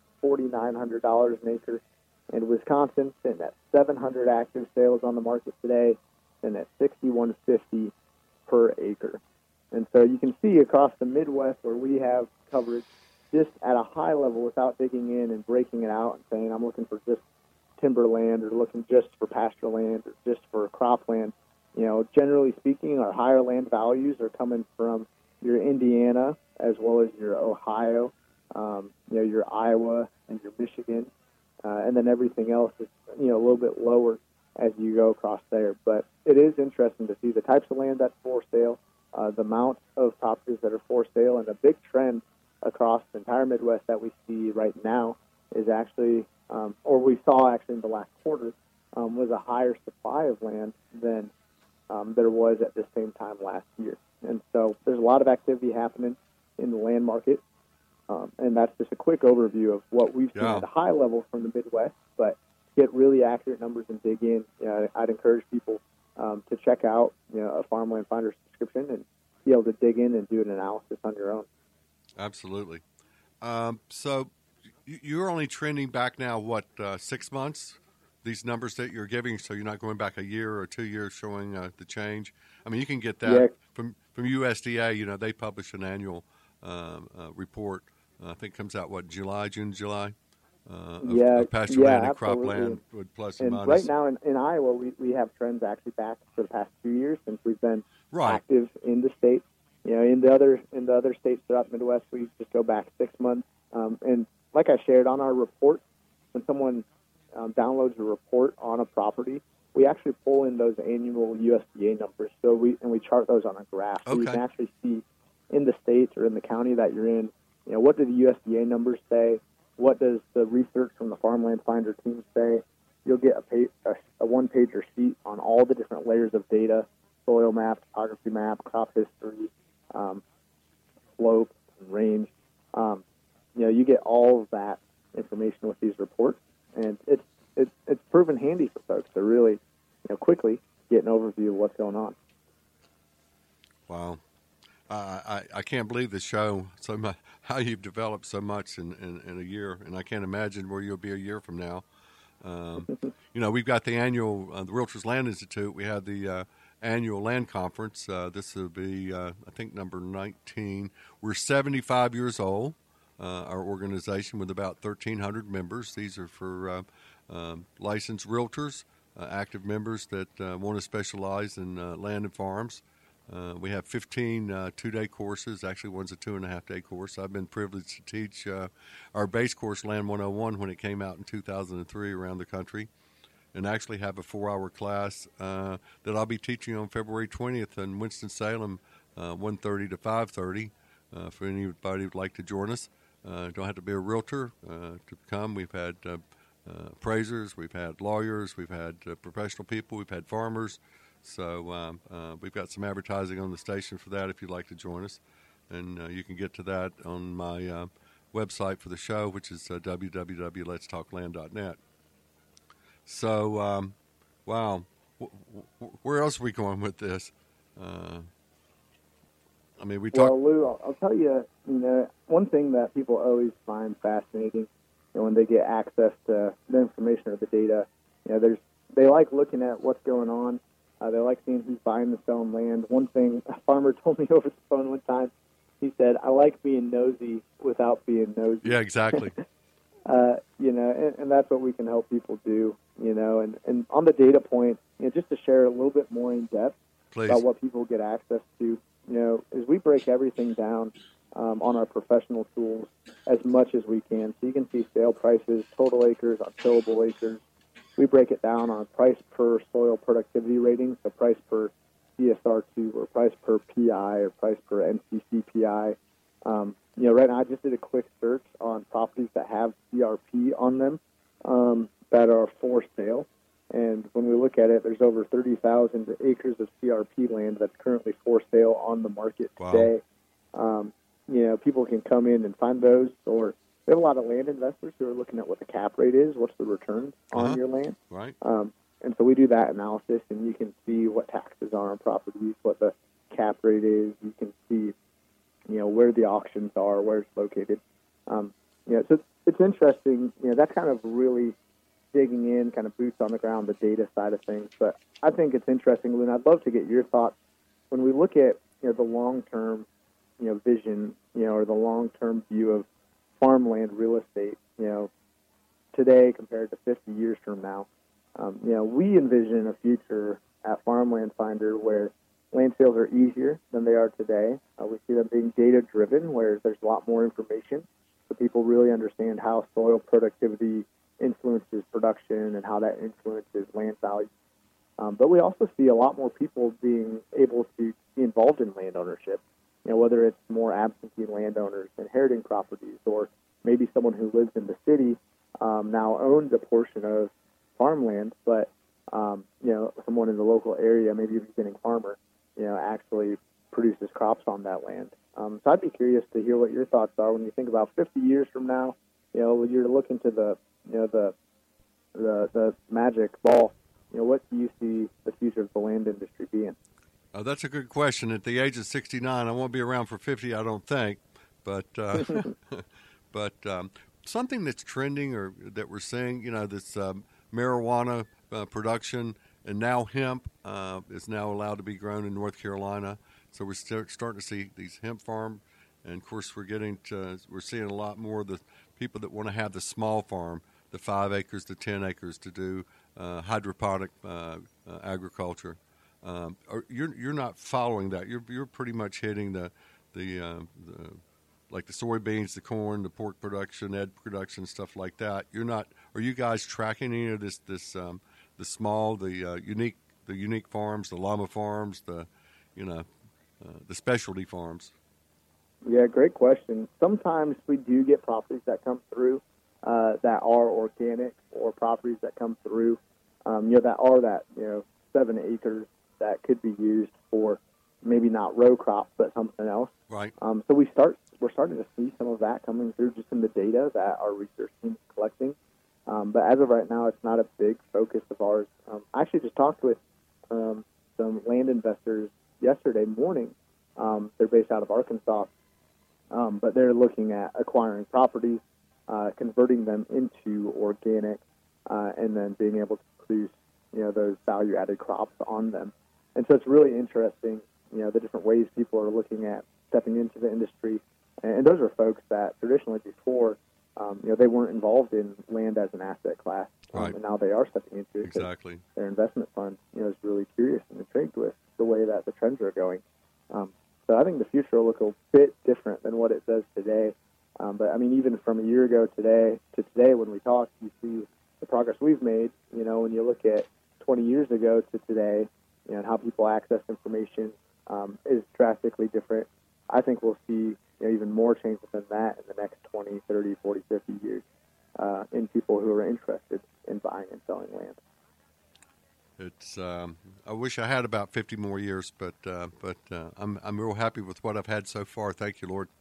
$4,900 an acre. And Wisconsin sitting at 700 active sales on the market today, and at $6,150 per acre. And so you can see across the Midwest where we have coverage just at a high level without digging in and breaking it out and saying, I'm looking for just timberland or looking just for pasture land or just for cropland. Generally speaking, our higher land values are coming from your Indiana as well as your Ohio, your Iowa and your Michigan, and then everything else is, a little bit lower as you go across there. But it is interesting to see the types of land that's for sale, the amount of properties that are for sale, and a big trend across the entire Midwest that we see right now is actually, or we saw actually in the last quarter, was a higher supply of land than there was at the same time last year. And so there's a lot of activity happening in the land market, and that's just a quick overview of what we've seen at a high level from the Midwest. But to get really accurate numbers and dig in, I'd encourage people to check out a Farmland Finder subscription and be able to dig in and do an analysis on your own. Absolutely. So you're only trending back now, 6 months? These numbers that you're giving, so you're not going back a year or 2 years showing the change. I mean, you can get that from USDA. They publish an annual report. I think it comes out June, July. Of pasture land and cropland with plus and minus. Right now in Iowa, we have trends actually back for the past 2 years since we've been active in the state. In the other states throughout the Midwest, we just go back 6 months. And like I shared on our report, when someone downloads a report on a property, we actually pull in those annual USDA numbers. So we chart those on a graph. So you can actually see in the state or in the county that you're in, what do the USDA numbers say? What does the research from the Farmland Finder team say? You'll get a one-pager sheet on all the different layers of data: soil map, topography map, crop history, slope, and range. You get all of that information with these reports, and it's proven handy for folks to really, quickly get an overview of what's going on. Wow. I can't believe the show so much, how you've developed so much in a year, and I can't imagine where you'll be a year from now. We've got the annual the Realtors Land Institute. We have the annual land conference. This will be I think number 19. We're 75 years old. Our organization with about 1,300 members. These are for licensed realtors, active members that want to specialize in land and farms. We have 15 two-day courses. Actually, one's a 2.5-day course. I've been privileged to teach our base course, Land 101, when it came out in 2003 around the country, and actually have a 4-hour class that I'll be teaching on February 20th in Winston-Salem, 1:30 to 5:30, for anybody who'd like to join us. Don't have to be a realtor to come. We've had appraisers, we've had lawyers, we've had professional people, we've had farmers. So we've got some advertising on the station for that if you'd like to join us. And you can get to that on my website for the show, which is www.letstalkland.net. So, wow. Where else are we going with this? We talk. Well, Lou, I'll tell you, one thing that people always find fascinating, when they get access to the information or the data, they like looking at what's going on. They like seeing who's buying and selling land. One thing a farmer told me over the phone one time, he said, "I like being nosy without being nosy." Yeah, exactly. And that's what we can help people do, and on the data point, just to share a little bit more in depth about what people get access to, is we break everything down on our professional tools as much as we can. So you can see sale prices, total acres, untillable acres. We break it down on price per soil productivity rating, so price per CSR2 or price per PI or price per NCCPI. Right now I just did a quick search on properties that have CRP on them that are for sale. And when we look at it, there's over 30,000 acres of CRP land that's currently for sale on the market today. People can come in and find those, or we have a lot of land investors who are looking at what the cap rate is, what's the return on your land. Right. And so we do that analysis, and you can see what taxes are on properties, what the cap rate is. You can see, where the auctions are, where it's located. So it's interesting. That's kind of really digging in, kind of boots on the ground, the data side of things. But I think it's interesting, Lou, and I'd love to get your thoughts when we look at the long-term vision, or the long-term view of farmland real estate, today compared to 50 years from now, we envision a future at Farmland Finder where land sales are easier than they are today. We see them being data-driven, where there's a lot more information, so people really understand how soil productivity influences production and how that influences land value. But we also see a lot more people being able to be involved in land ownership, whether it's more absentee landowners inheriting properties, or maybe someone who lives in the city now owns a portion of farmland, but someone in the local area, maybe a beginning farmer, actually produces crops on that land. So I'd be curious to hear what your thoughts are when you think about 50 years from now. When you're looking to the magic ball, what do you see the future of the land industry being? That's a good question. At the age of 69, I won't be around for 50, I don't think. But but something that's trending or that we're seeing, this marijuana production, and now hemp is now allowed to be grown in North Carolina. So we're starting to see these hemp farms, and of course we're seeing a lot more of the people that want to have the small farm, the 5 acres to 10 acres, to do hydroponic agriculture. You're not following that. You're pretty much hitting the like the soybeans, the corn, the pork production, egg production, stuff like that. You're not. Are you guys tracking any of this the small, the unique farms, the llama farms, the specialty farms? Yeah, great question. Sometimes we do get properties that come through that are organic, or properties that come through that are 7 acres that could be used for maybe not row crops but something else. Right. So we're starting to see some of that coming through just in the data that our research team is collecting. But as of right now, it's not a big focus of ours. I actually just talked with some land investors yesterday morning. They're based out of Arkansas, but they're looking at acquiring properties, converting them into organic, and then being able to produce those value-added crops on them. And so it's really interesting, the different ways people are looking at stepping into the industry. And those are folks that traditionally before, they weren't involved in land as an asset class, right. And now they are stepping into it. Exactly. Their investment fund, is really curious and intrigued with the way that the trends are going. So I think the future will look a bit different than what it does today. But I mean, even from a year ago to today, when we talk, you see the progress we've made. When you look at 20 years ago to today, and how people access information is drastically different. I think we'll see even more changes than that in the next 20, 30, 40, 50 years in people who are interested in buying and selling land. It's. I wish I had about 50 more years, but I'm real happy with what I've had so far. Thank you, Lord.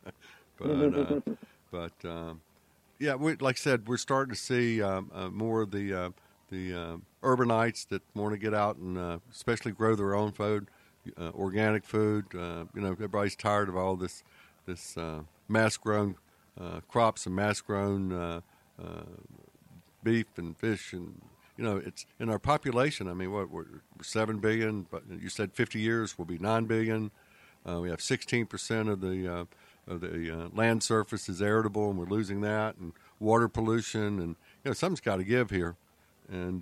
Yeah, like I said, we're starting to see more of the urbanites that want to get out and especially grow their own food, organic food. Everybody's tired of all this mass-grown crops and mass-grown beef and fish, and it's in our population. I mean, we're 7 billion, but you said 50 years will be 9 billion. We have 16% of the land surface is arable, and we're losing that, and water pollution, and something's got to give here. And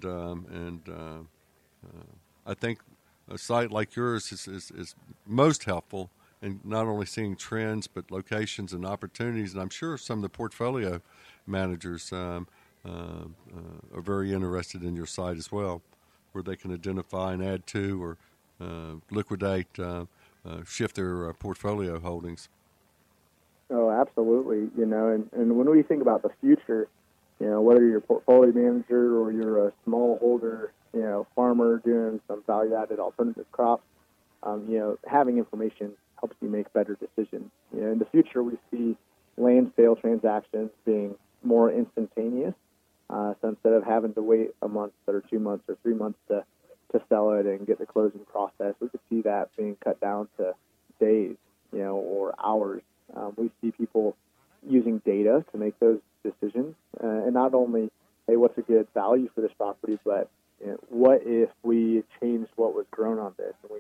I think a site like yours is most helpful in not only seeing trends but locations and opportunities. And I'm sure some of the portfolio managers are very interested in your site as well, where they can identify and add to or liquidate, shift their portfolio holdings. Oh, absolutely. And when we think about the future, whether you're a portfolio manager or you're a small holder, farmer doing some value-added alternative crops, having information helps you make better decisions. In the future, we see land sale transactions being more instantaneous. So instead of having to wait a month or 2 months or 3 months to sell it and get the closing process, we could see that being cut down to days, or hours. We see people using data to make those decisions, and not only, hey, what's a good value for this property, but what if we changed what was grown on this, and we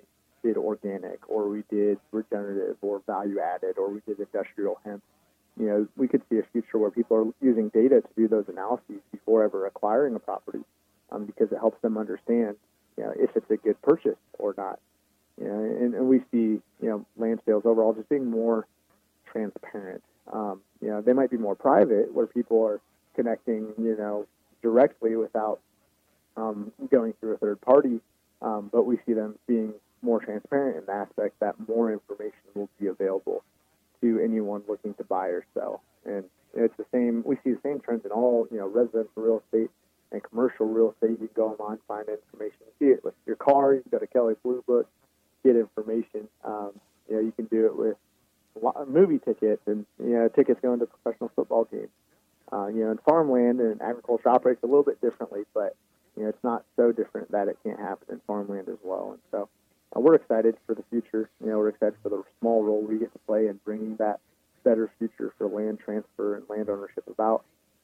did organic, or we did regenerative, or value added, or we did industrial hemp. We could see a future where people are using data to do those analyses before ever acquiring a property, because it helps them understand, if it's a good purchase or not. And we see, land sales overall just being more transparent. They might be more private, where people are connecting, directly without going through a third party. But we see them being more transparent in the aspect that more information will be available to anyone looking to buy or sell. And it's the same. We see the same trends in all, residential real estate and commercial real estate. You can go online, find information. You see it with your car. You can go to Kelley Blue Book, get information. You can do it with movie tickets and tickets going to professional football games. And farmland and agriculture operates a little bit differently, but it's not so different that it can't happen in farmland as well. And so we're excited for the future. We're excited for the small role we get to play in bringing that better future for land transfer and land ownership about.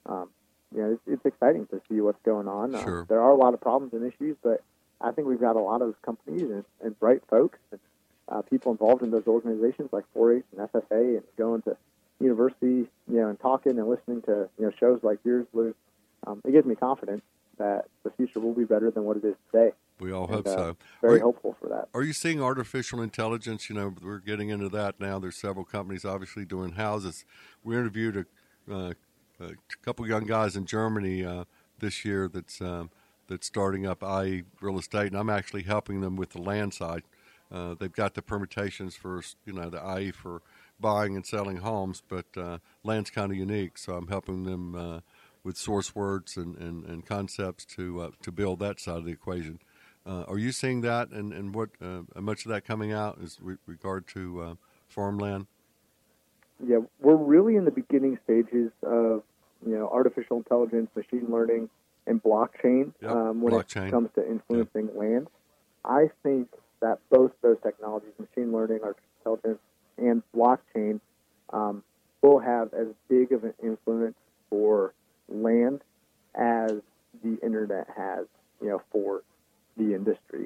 It's exciting to see what's going on. Sure. There are a lot of problems and issues, but I think we've got a lot of companies and bright folks and people involved in those organizations like 4-H and FFA, and going to university, and talking and listening to shows like yours, Lou. It gives me confidence that the future will be better than what it is today. We all hope so. Very hopeful for that. Are you seeing artificial intelligence? We're getting into that now. There's several companies obviously doing houses. We interviewed a couple young guys in Germany this year that's starting up IE Real Estate, and I'm actually helping them with the land side. They've got the permutations for the IE for buying and selling homes, but land's kind of unique, so I'm helping them with source words and concepts to build that side of the equation. Are you seeing that, and what much of that coming out is regard to farmland? Yeah, we're really in the beginning stages of artificial intelligence, machine learning, and blockchain when it comes to influencing land. I think that both those technologies, machine learning, artificial intelligence, and blockchain, will have as big of an influence for land as the internet has, for the industry.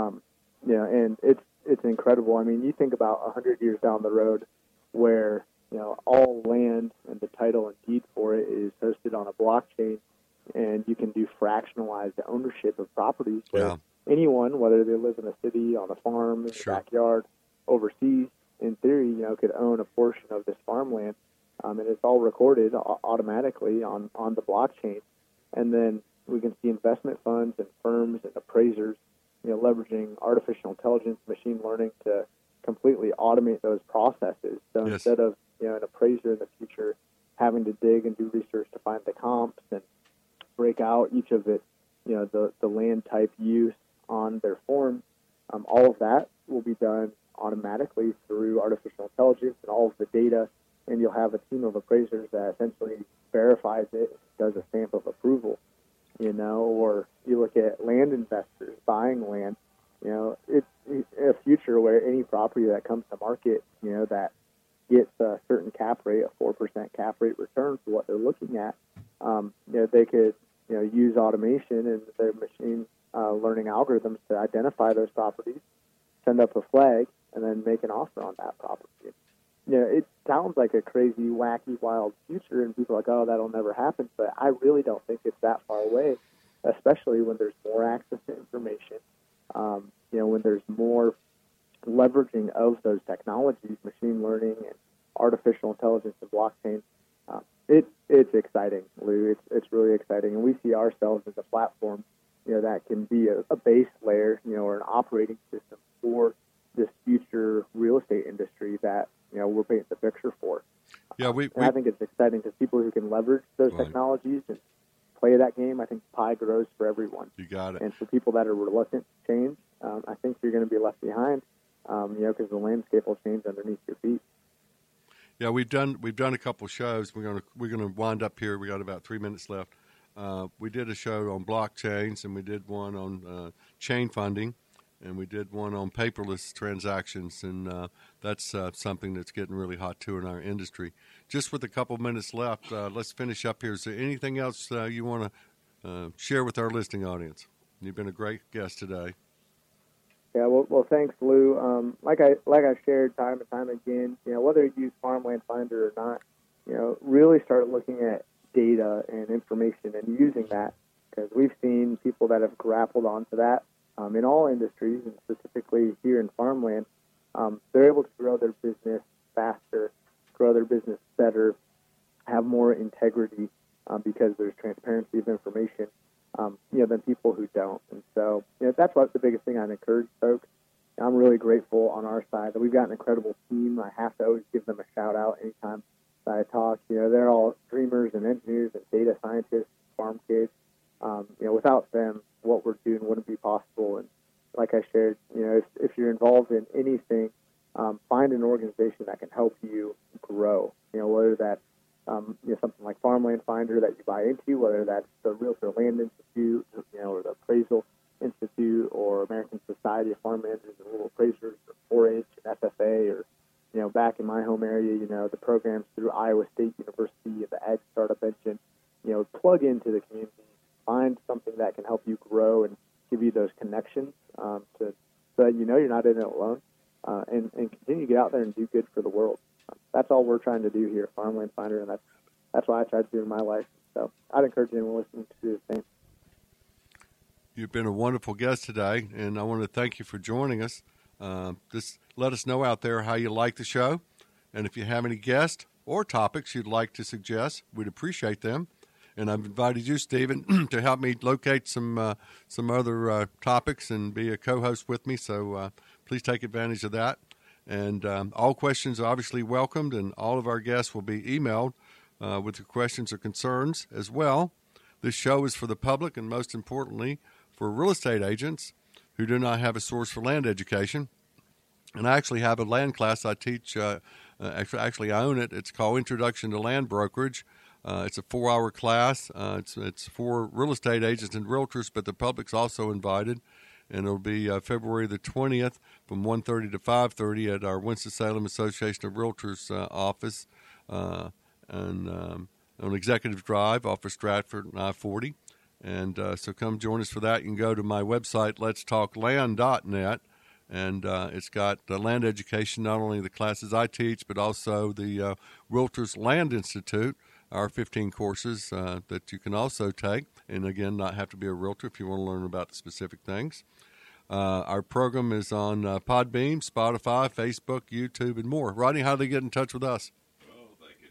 And it's incredible. I mean, you think about 100 years down the road, where all land and the title and deed for it is hosted on a blockchain, and you can do fractionalized ownership of properties where anyone, whether they live in a city, on a farm, in a backyard, overseas, in theory, could own a portion of this farmland, and it's all recorded automatically on the blockchain. And then we can see investment funds and firms and appraisers, leveraging artificial intelligence, machine learning to completely automate those processes. So instead of an appraiser in the future having to dig and do research to find the comps and break out each of it, the land type use on their form, all of that will be done automatically through artificial intelligence and all of the data, and you'll have a team of appraisers that essentially verifies it, does a stamp of approval, or you look at land investors buying land, it's a future where any property that comes to market, that gets a certain cap rate, a 4% cap rate return for what they're looking at, they could, use automation and their machine learning algorithms to identify those properties, send up a flag, and then make an offer on that property. It sounds like a crazy, wacky, wild future, and people are like, oh, that'll never happen, but I really don't think it's that far away, especially when there's more access to information, when there's more leveraging of those technologies, machine learning and artificial intelligence and blockchain. It's exciting, Lou. It's really exciting, and we see ourselves as a platform, that can be a base layer, or an operating system for this future real estate industry that we're painting the picture for. Yeah, I think it's exciting to people who can leverage those technologies and play that game. I think the pie grows for everyone. You got it. And for people that are reluctant to change, I think you're going to be left behind, because the landscape will change underneath your feet. Yeah, we've done a couple shows. We're gonna wind up here. We got about 3 minutes left. We did a show on blockchains, and we did one on chain funding, and we did one on paperless transactions, and that's something that's getting really hot too in our industry. Just with a couple minutes left, let's finish up here. Is there anything else you want to share with our listening audience? You've been a great guest today. Yeah, well, thanks, Lou. Like I shared time and time again, whether you use Farmland Finder or not, really start looking at data and information and using that, because we've seen people that have grappled onto that in all industries, and specifically here in farmland. They're able to grow their business faster, grow their business better, have more integrity because there's transparency of information, than people who don't. And so, that's what the biggest thing I'd encourage folks. I'm really grateful on our side that we've got an incredible team. I have to always give them a shout out anytime that I talk. They're all dreamers and engineers and data scientists, farm kids. Without them, what we're doing wouldn't be possible. And like I shared, if you're involved in anything, find an organization that can help you grow. Whether that's something like Farmland Finder that you buy into, whether that's the Realtor Land Institute, or the Appraisal Institute, or American Society of Farm Managers and Rural Appraisers, or 4-H and FFA, or back in my home area, the programs through Iowa State University, the Ag Startup Engine. Plug into the community, find something that can help you grow and give you those connections so that you're not in it alone, and continue to get out there and do good for the world. That's all we're trying to do here at Farmland Finder, and that's what I try to do in my life. So I'd encourage anyone listening to do the same. You've been a wonderful guest today, and I want to thank you for joining us. Just let us know out there how you like the show, and if you have any guests or topics you'd like to suggest, we'd appreciate them. And I've invited you, Stephen, to help me locate some other topics and be a co-host with me. So please take advantage of that. And all questions are obviously welcomed, and all of our guests will be emailed with your questions or concerns as well. This show is for the public, and most importantly, for real estate agents who do not have a source for land education. And I actually have a land class I teach. Actually, I own it. It's called Introduction to Land Brokerage. It's a 4-hour class. It's for real estate agents and realtors, but the public's also invited. And it'll be February the 20th from 1:30 to 5:30 at our Winston-Salem Association of Realtors office on Executive Drive off of Stratford and I-40. And so come join us for that. You can go to my website, letstalkland.net, and it's got land education, not only the classes I teach, but also the Realtors Land Institute, our 15 courses that you can also take. And again, not have to be a realtor if you want to learn about the specific things. Our program is on Podbean, Spotify, Facebook, YouTube, and more. Rodney, how do they get in touch with us? Well,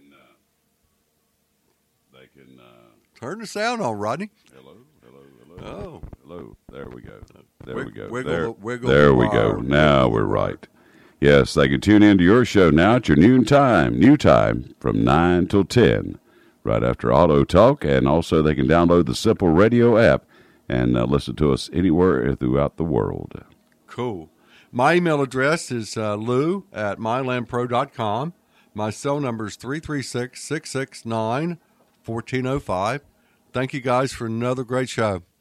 they can turn the sound on, Rodney. Hello. Oh. Hello. There we go. Wiggle there we go. Now we're right. Yes, they can tune into your show now at your new time from 9 till 10, right after Auto Talk, and also they can download the Simple Radio app and listen to us anywhere throughout the world. Cool. My email address is lou@mylandpro.com. My cell number is 336-669-1405. Thank you guys for another great show.